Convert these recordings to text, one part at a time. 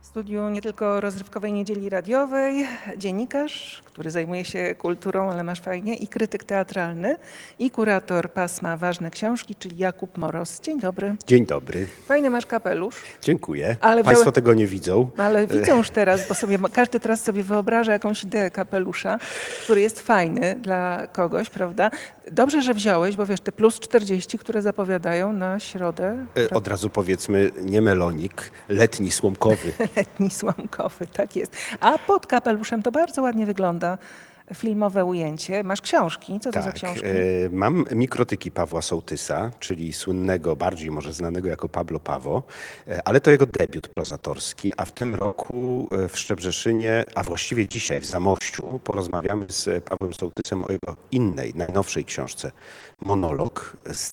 studiu nie tylko rozrywkowej niedzieli radiowej, dziennikarz, który zajmuje się kulturą, ale masz fajnie, i krytyk teatralny, i kurator pasma Ważne Książki, czyli Jakub Moros. Dzień dobry. Dzień dobry, Fajny masz kapelusz, dziękuję. Ale Państwo tego nie widzą. ale widzę już teraz, bo każdy teraz sobie wyobraża jakąś ideę kapelusza, który jest fajny dla kogoś, prawda? Dobrze, że wziąłeś, bo wiesz, te plus 40, które zapowiadają na środę. Od razu powiedzmy, nie melonik, letni słomkowy. Letni słomkowy, tak jest. A pod kapeluszem to bardzo ładnie wygląda filmowe ujęcie. Masz książki. Co to za Tak, książki? mam mikrotyki Pawła Sołtysa, czyli słynnego, bardziej może znanego jako Pablo Pawo, ale to jego debiut prozatorski, a w tym roku w Szczebrzeszynie, a właściwie dzisiaj w Zamościu, porozmawiamy z Pawłem Sołtysem o jego innej, najnowszej książce, Monolog,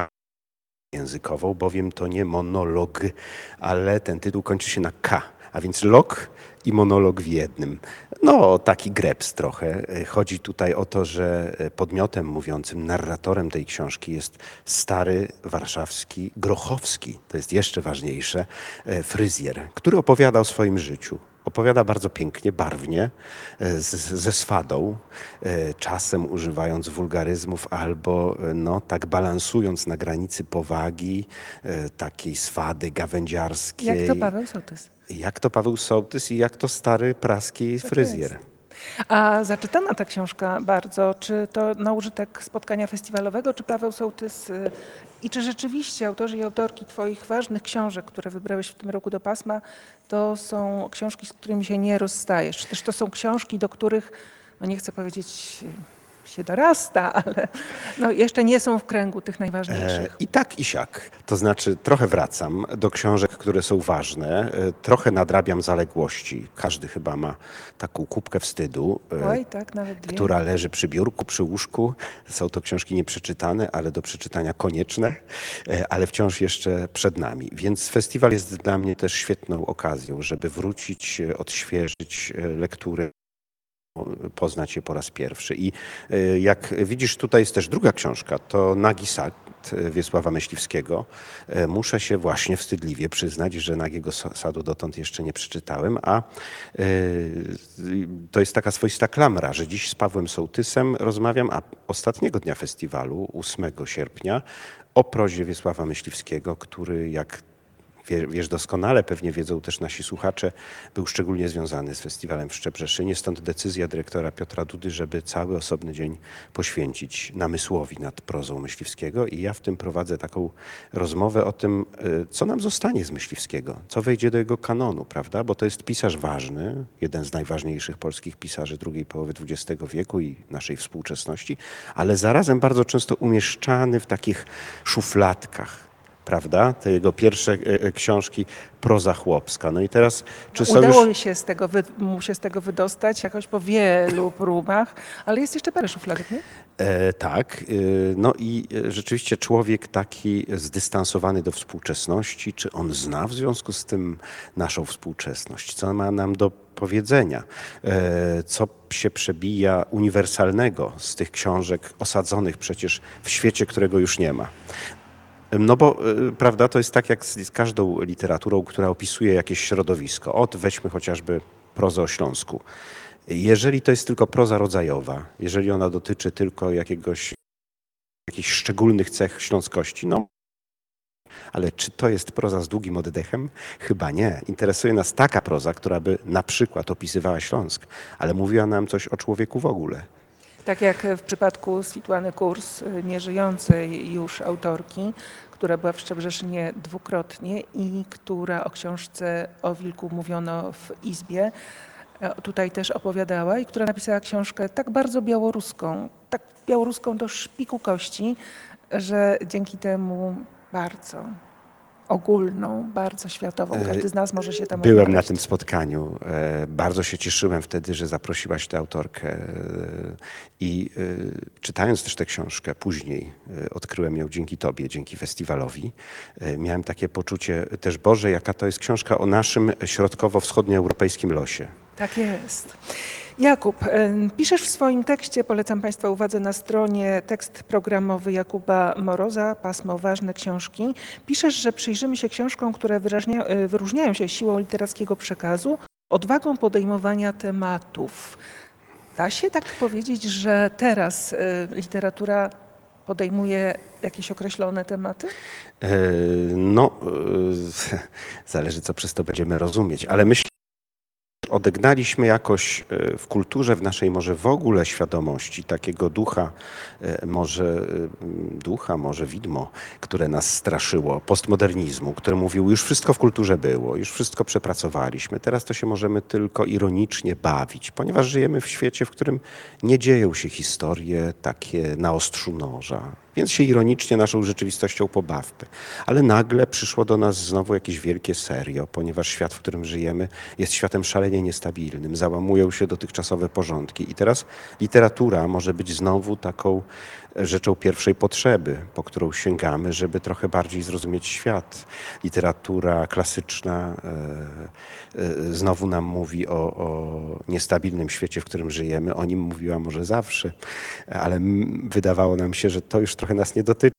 językową, bowiem to nie monolog, ale ten tytuł kończy się na K, a więc log i monolog w jednym. No, taki greps trochę. Chodzi tutaj o to, że podmiotem mówiącym, narratorem tej książki jest stary warszawski, grochowski, to jest jeszcze ważniejsze, fryzjer, który opowiada o swoim życiu. Opowiada bardzo pięknie, barwnie, ze swadą, czasem używając wulgaryzmów albo no, tak balansując na granicy powagi, takiej swady gawędziarskiej. Jak to Paweł Sołtys? Jak to Paweł Sołtys i jak to stary praski fryzjer. A zaczytana ta książka bardzo, czy to na użytek spotkania festiwalowego, czy Paweł Sołtys i czy rzeczywiście autorzy i autorki twoich ważnych książek, które wybrałeś w tym roku do pasma, to są książki, z którymi się nie rozstajesz? Czy też to są książki, do których, no nie chcę powiedzieć, się dorasta, ale no jeszcze nie są w kręgu tych najważniejszych. I tak i siak. To znaczy trochę wracam do książek, które są ważne, trochę nadrabiam zaległości. Każdy chyba ma taką kubkę wstydu, Oj, tak, nawet dwie. która leży przy biurku, przy łóżku. Są to książki nieprzeczytane, ale do przeczytania konieczne, ale wciąż jeszcze przed nami. Więc festiwal jest dla mnie też świetną okazją, żeby wrócić, odświeżyć lektury, poznać je po raz pierwszy. I jak widzisz, tutaj jest też druga książka, to Nagi Sad Wiesława Myśliwskiego. Muszę się właśnie wstydliwie przyznać, że Nagiego Sadu dotąd jeszcze nie przeczytałem, a to jest taka swoista klamra, że dziś z Pawłem Sołtysem rozmawiam, a ostatniego dnia festiwalu, 8 sierpnia, o prozie Wiesława Myśliwskiego, który, jak wiesz doskonale, pewnie wiedzą też nasi słuchacze, był szczególnie związany z festiwalem w Szczebrzeszynie, stąd decyzja dyrektora Piotra Dudy, żeby cały osobny dzień poświęcić namysłowi nad prozą Myśliwskiego, i ja w tym prowadzę taką rozmowę o tym, co nam zostanie z Myśliwskiego, co wejdzie do jego kanonu, prawda, bo to jest pisarz ważny, jeden z najważniejszych polskich pisarzy drugiej połowy XX wieku i naszej współczesności, ale zarazem bardzo często umieszczany w takich szufladkach, prawda? Te jego pierwsze książki, proza chłopska. No i teraz, czy są Udało już... mu się z tego wydostać jakoś po wielu próbach, ale jest jeszcze parę szufladek, nie? Tak. No i rzeczywiście człowiek taki zdystansowany do współczesności, czy on zna w związku z tym naszą współczesność? Co ma nam do powiedzenia? Co się przebija uniwersalnego z tych książek osadzonych przecież w świecie, którego już nie ma? No bo, prawda, to jest tak jak z każdą literaturą, która opisuje jakieś środowisko. Weźmy chociażby prozę o Śląsku. Jeżeli to jest tylko proza rodzajowa, jeżeli ona dotyczy tylko jakichś szczególnych cech śląskości, no, ale czy to jest proza z długim oddechem? Chyba nie. Interesuje nas taka proza, która by na przykład opisywała Śląsk, ale mówiła nam coś o człowieku w ogóle. Tak jak w przypadku Switłany Kurs, nieżyjącej już autorki, która była w Szczebrzeszynie dwukrotnie i która o książce o wilku mówiono w Izbie, tutaj też opowiadała, i która napisała książkę tak bardzo białoruską do szpiku kości, że dzięki temu bardzo ogólną, bardzo światową. Każdy z nas może się tam Byłem na odnaleźć. tym spotkaniu. Bardzo się cieszyłem wtedy, że zaprosiłaś tę autorkę. I czytając też tę książkę później, odkryłem ją dzięki tobie, dzięki festiwalowi. Miałem takie poczucie też, Boże, jaka to jest książka o naszym środkowo-wschodnioeuropejskim losie. Tak jest. Jakub, piszesz w swoim tekście, polecam Państwa uwadze na stronie, tekst programowy Jakuba Moroza, pasmo Ważne książki. Piszesz, że przyjrzymy się książkom, które wyróżniają się siłą literackiego przekazu, odwagą podejmowania tematów. Da się tak powiedzieć, że teraz literatura podejmuje jakieś określone tematy? No, zależy co przez to będziemy rozumieć, ale myślę, odegnaliśmy jakoś w kulturze, w naszej może w ogóle świadomości takiego może widmo, które nas straszyło, postmodernizmu, które mówił, już wszystko w kulturze było, już wszystko przepracowaliśmy, teraz to się możemy tylko ironicznie bawić, ponieważ żyjemy w świecie, w którym nie dzieją się historie takie na ostrzu noża. Więc się ironicznie naszą rzeczywistością pobawmy. Ale nagle przyszło do nas znowu jakieś wielkie serio, ponieważ świat, w którym żyjemy, jest światem szalenie niestabilnym. Załamują się dotychczasowe porządki. I teraz literatura może być znowu taką rzeczą pierwszej potrzeby, po którą sięgamy, żeby trochę bardziej zrozumieć świat. Literatura klasyczna znowu nam mówi o niestabilnym świecie, w którym żyjemy. O nim mówiła może zawsze, ale wydawało nam się, że to już trochę nas nie dotyczy.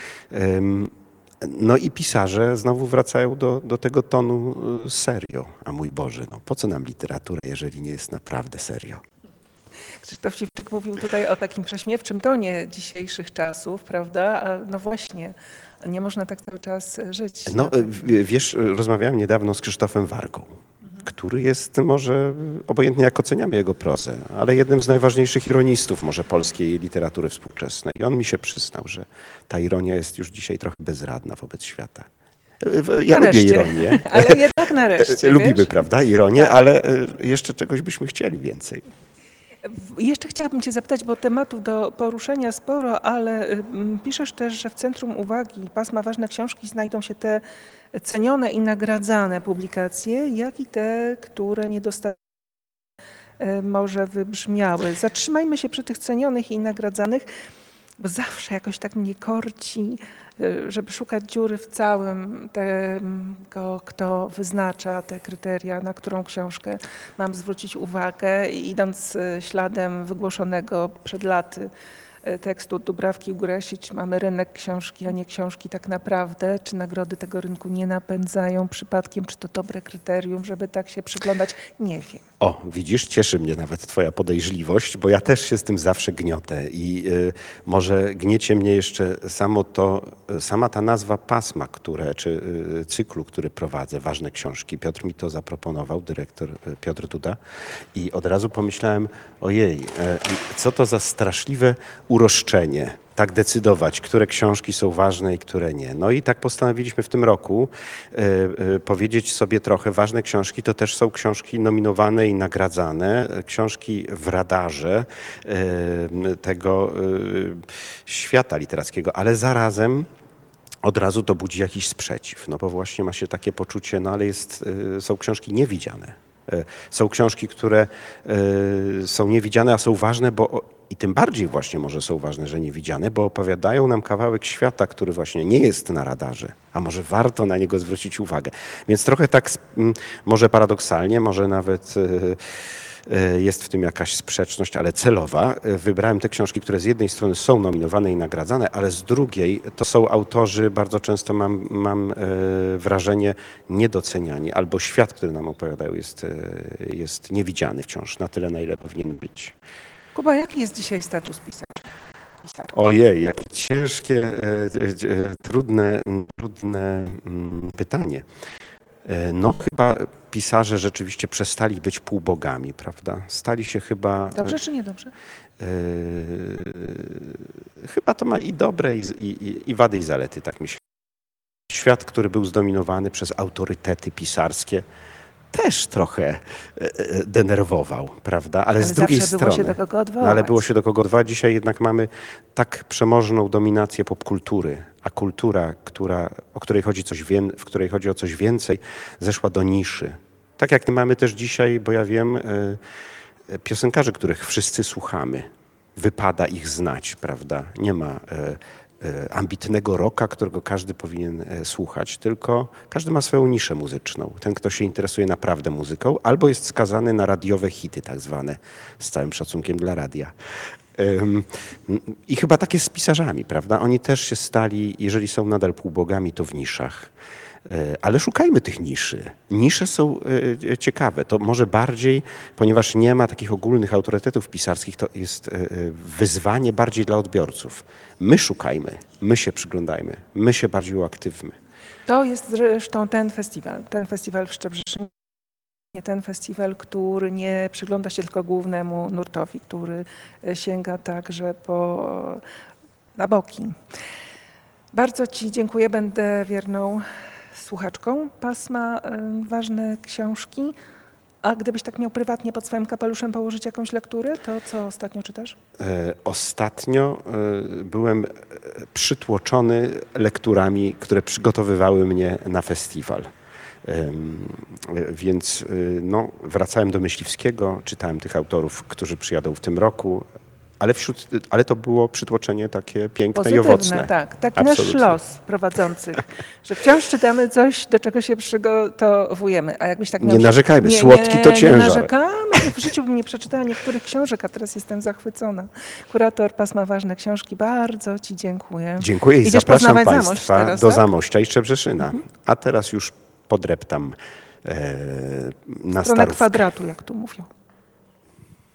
No i pisarze znowu wracają do tego tonu serio. A mój Boże, no po co nam literatura, jeżeli nie jest naprawdę serio? Krzysztof Siwczyk mówił tutaj o takim prześmiewczym tonie dzisiejszych czasów, prawda? A no właśnie, nie można tak cały czas żyć. No wiesz, rozmawiałem niedawno z Krzysztofem Wargą, który jest może, obojętnie jak oceniamy jego prozę, ale jednym z najważniejszych ironistów może polskiej literatury współczesnej. I on mi się przyznał, że ta ironia jest już dzisiaj trochę bezradna wobec świata. Ja lubię ironię. Ale jednak nareszcie. Lubimy, wiesz? prawda, ironię, Tak. ale jeszcze czegoś byśmy chcieli więcej. Jeszcze chciałabym Cię zapytać, bo tematów do poruszenia sporo, ale piszesz też, że w centrum uwagi pasma Ważne książki znajdą się te cenione i nagradzane publikacje, jak i te, które niedostatecznie może wybrzmiały. Zatrzymajmy się przy tych cenionych i nagradzanych, bo zawsze jakoś tak mnie korci, żeby szukać dziury w całym tego, kto wyznacza te kryteria, na którą książkę mam zwrócić uwagę. I idąc śladem wygłoszonego przed laty tekstu Dubrawki Ugrysić, mamy rynek książki, a nie książki tak naprawdę. Czy nagrody tego rynku nie napędzają przypadkiem? Czy to dobre kryterium, żeby tak się przyglądać? Nie wiem. O, widzisz, cieszy mnie nawet twoja podejrzliwość, bo ja też się z tym zawsze gniotę i może gniecie mnie jeszcze sama ta nazwa pasma, czy cyklu, który prowadzę, Ważne książki. Piotr mi to zaproponował, dyrektor Piotr Duda i od razu pomyślałem, ojej, co to za straszliwe uroszczenie. Tak decydować, które książki są ważne i które nie. No i tak postanowiliśmy w tym roku powiedzieć sobie trochę, ważne książki to też są książki nominowane i nagradzane, książki w radarze tego świata literackiego, ale zarazem od razu to budzi jakiś sprzeciw, no bo właśnie ma się takie poczucie, no ale są książki niewidziane. Są książki, które są niewidziane, a są ważne, i tym bardziej właśnie może są ważne, że niewidziane, bo opowiadają nam kawałek świata, który właśnie nie jest na radarze, a może warto na niego zwrócić uwagę. Więc trochę tak może paradoksalnie, może nawet jest w tym jakaś sprzeczność, ale celowa. Wybrałem te książki, które z jednej strony są nominowane i nagradzane, ale z drugiej to są autorzy, bardzo często mam wrażenie, niedoceniani, albo świat, który nam opowiadają, jest niewidziany wciąż na tyle, na ile powinien być. Kuba, jaki jest dzisiaj status pisarza? Ojej, jakie ciężkie, trudne pytanie. No chyba pisarze rzeczywiście przestali być półbogami, prawda? Stali się chyba... Dobrze czy niedobrze? Chyba to ma i dobre, i wady, i zalety, tak myślę. Świat, który był zdominowany przez autorytety pisarskie, też trochę denerwował, prawda? Ale z drugiej strony... było się do kogo odwołać. Ale było się do kogo odwołać. Dzisiaj jednak mamy tak przemożną dominację popkultury, a kultura, w której chodzi o coś więcej, zeszła do niszy. Tak jak mamy też dzisiaj, bo ja wiem, piosenkarzy, których wszyscy słuchamy. Wypada ich znać, prawda? Nie ma ambitnego rocka, którego każdy powinien słuchać, tylko każdy ma swoją niszę muzyczną. Ten, kto się interesuje naprawdę muzyką, albo jest skazany na radiowe hity tak zwane, z całym szacunkiem dla radia. I chyba tak jest z pisarzami, prawda? Oni też się stali, jeżeli są nadal półbogami, to w niszach. Ale szukajmy tych niszy. Nisze są ciekawe. To może bardziej, ponieważ nie ma takich ogólnych autorytetów pisarskich, to jest wyzwanie bardziej dla odbiorców. My szukajmy, my się przyglądajmy, my się bardziej uaktywmy. To jest zresztą ten festiwal w Szczebrzeszynie. Ten festiwal, który nie przygląda się tylko głównemu nurtowi, który sięga także na boki. Bardzo Ci dziękuję, będę wierną słuchaczką pasma Ważne książki. A gdybyś tak miał prywatnie pod swoim kapeluszem położyć jakąś lekturę, to co ostatnio czytasz? Ostatnio byłem przytłoczony lekturami, które przygotowywały mnie na festiwal. Więc no, wracałem do Myśliwskiego, czytałem tych autorów, którzy przyjadą w tym roku, ale to było przytłoczenie takie piękne Pozytywne, i owocne. tak. Taki nasz los prowadzących, że wciąż czytamy coś, do czego się przygotowujemy. A jakbyś tak miał Nie narzekajmy, słodki to ciężar. Nie narzekamy, w życiu bym nie przeczytała niektórych książek, a teraz jestem zachwycona. Kurator pasma Ważne książki, bardzo Ci dziękuję. Dziękuję i Idziesz zapraszam poznawać Zamość Państwa teraz, do tak? Zamościa i Szczebrzeszyna. A teraz już podreptam na Stronę Starówkę. kwadratu, jak tu mówią.